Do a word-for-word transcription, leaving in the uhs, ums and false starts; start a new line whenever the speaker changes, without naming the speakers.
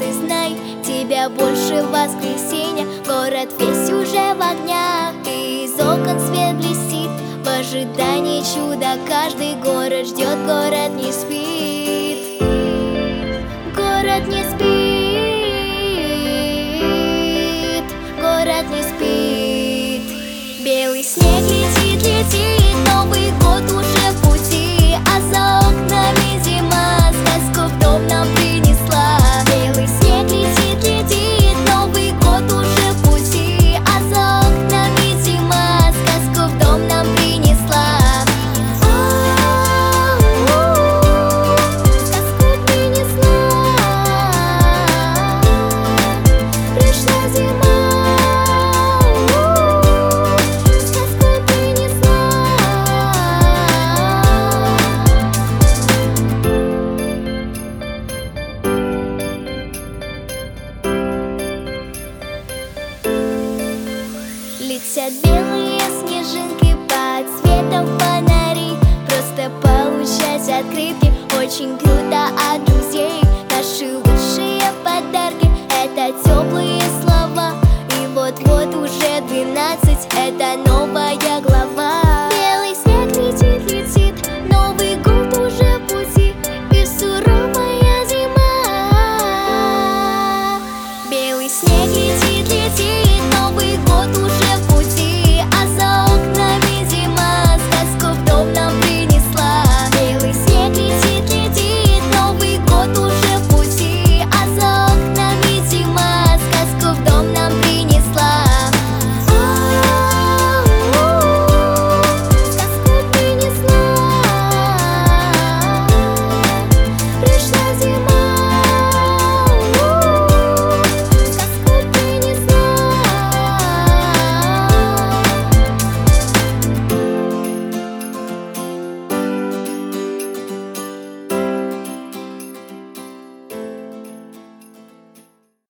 ты знай, тебя больше воскресенья. Город весь уже в огнях, и из окон свет блестит. В ожидании чуда каждый город ждет, город не спит. Город не спит, город не спит. Белый снег летит, летит, Новый год уже в пути, а за окнами зима сказку в дом нам принесла. Белый снег летит, летит, Новый год уже в пути, а за окнами зима сказку в дом нам принесла. Сказку принесла, пришла зима. Летят белые снежинки под цветом фонари, просто получать открытки очень красиво.